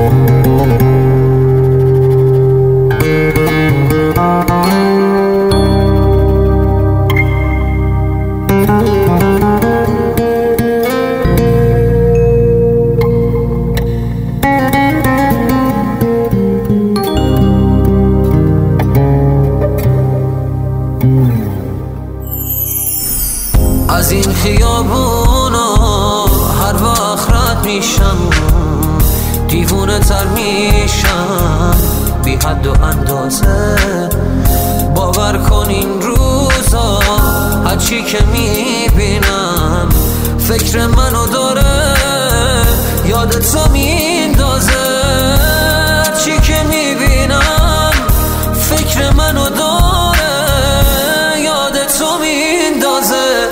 از این خیابونا هر وقت رد میشم دیوونه تر میشم بی حد و اندازه. باور کن این روزا هرچی که میبینم فکر منو داره یادتو میندازه. هرچی که میبینم فکر منو داره یادتو میندازه.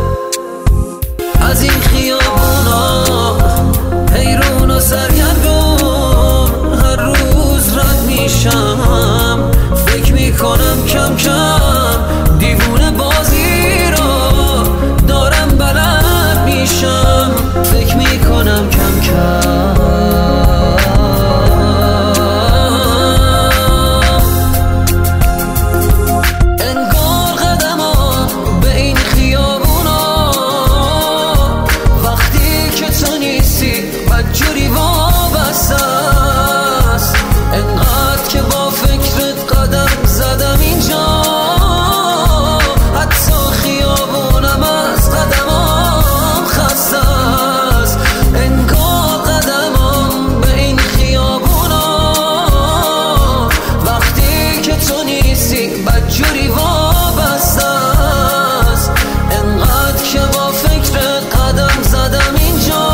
از این خیابونا حیرون و سرگردون هر روز رد میشم فکر میکنم کم کم دیوونه بازی رو دارم بلد میشم. فکر میکنم کم کم انگار قدمم به این خیابونا وقتی که تو نیستی بدجوری وابسته است. انقدر که با فکرت قدم زدم اینجا حتی خیابونم از قدمم خسته است. انگار قدمم به این خیابونا وقتی که تو نیستی بدجوری وابسته است. انقدر که با فکرت قدم زدم اینجا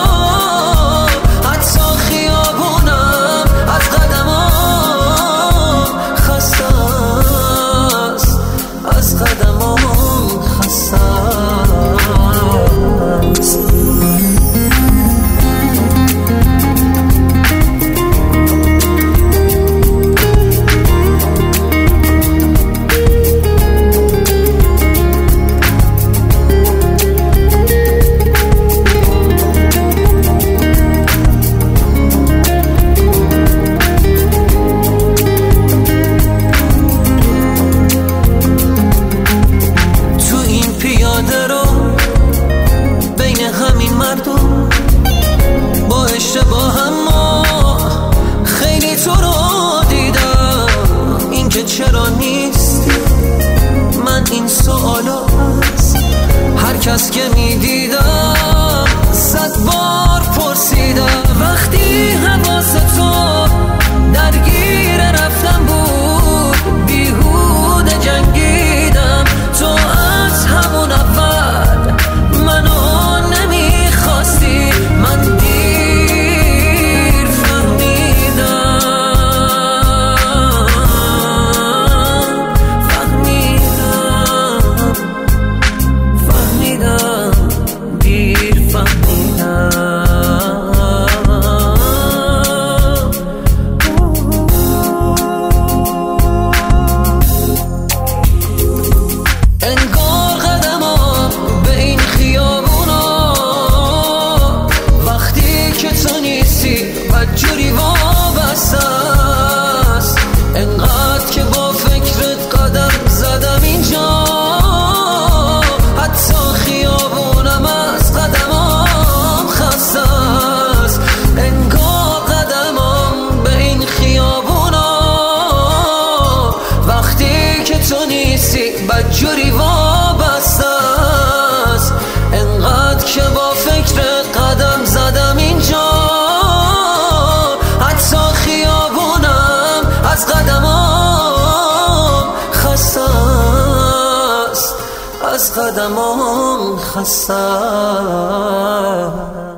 حتی خیابونم از قدمم خسته است. از قدمم خسته است. بین همین مردم با اشتباه اما خیلی تو رو دیدم. این که چرا نیستی من این سوالا هست هر کس که میدیدم 100 بار پرسیدم. وقتی حواس تو درگیر رفتم بود بیهوده جنگیدم. تو از همون اول منو نمیخواستی من دیر فهمیدم دیر فهمیدم. انگار قدمم به این خیابونا وقتی که تو نیستی بدجوری وابسته است. انقدر که با فکرت قدم زدم اینجا حتی خیابونم از قدمم خسته است. انگار قدمم به این خیابونا وقتی که تو نیستی بدجوری وابسته است. انقدر که با فکرت قدم زدم اینجا حتی خیابونم از قدمم خسته است. از قدمم خسته است.